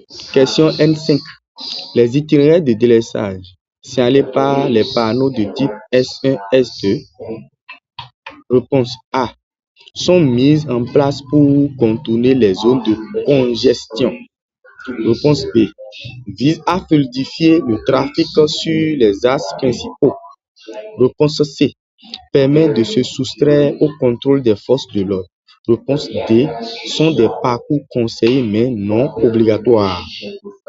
Question N5. Les itinéraires de délaissage signalés par les panneaux de type S1, S2. Réponse A. Sont mises en place pour contourner les zones de congestion. Réponse B. Vise à fluidifier le trafic sur les axes principaux. Réponse C. Permet de se soustraire au contrôle des forces de l'ordre. Réponse D. Sont des parcours conseillés mais non obligatoires.